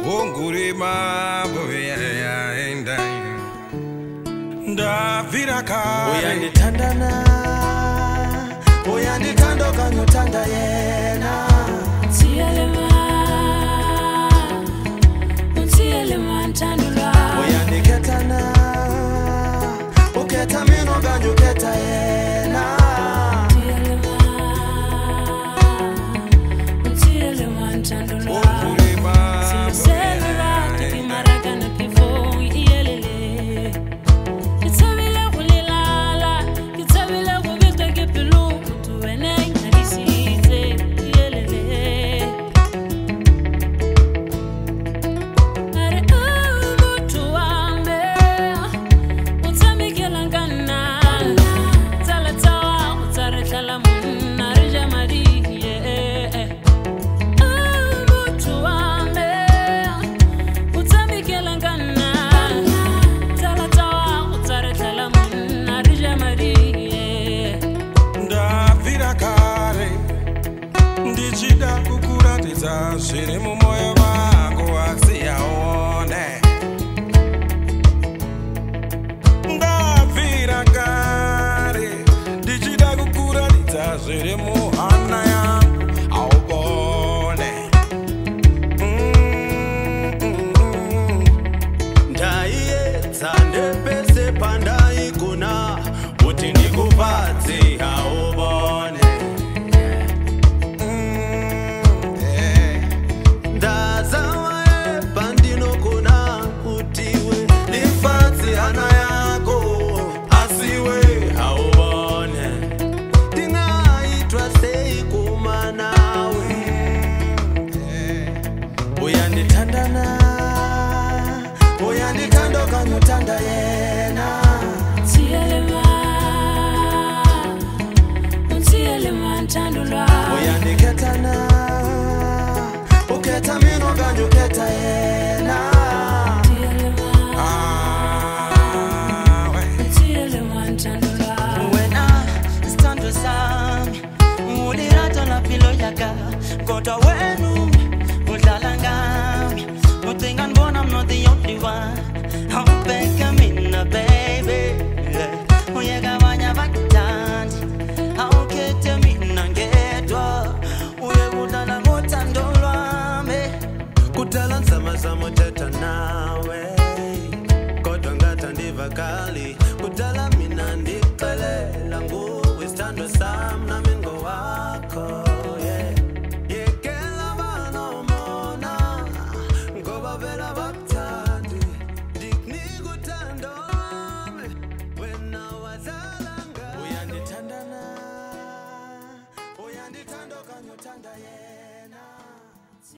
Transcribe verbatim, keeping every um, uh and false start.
Ongurima boya enda Ndavira kare Uyandithandana Uyandithanda okanye uthanda yena Uthiyelema Uthiyelema nthando lwami Uyandikhethana Ukhetha mina okanye ukhetha yena Uthiyelema Uthiyelema nthando lwami Ndichida kukuratidza zviri mumoyo wangu wasiyaone Ndabvira kare Ndichida kukuratidza zviri muhana yangu aubone Ndaiedza ndepese pandaigona kuti ndikupatse aubone Uyandithandana Uyandithanda okanye uthanda yena Uthiyelema Uthiyelema nthando lwami Uyandikhethana Ukhetha mina okanye ukhetha yena Uthiyelema Uthiyelema nthando lwami Wena sithando sami Ulirato na pilo yaka Kodwa wenu udlala ngami Ucinga ngibona I'm not the only one Awubheka mina baby Uyeka abanye abakuthandi Awukhethe mina ngedwa Uyekudlala ngothando lwami Kudala nzama zama uthetha nawe Kodwa ngathi andivakali Kudala mina ndikuxelela nguwe isithando sami nami ngowakho Uyandithanda okanye uthanda yena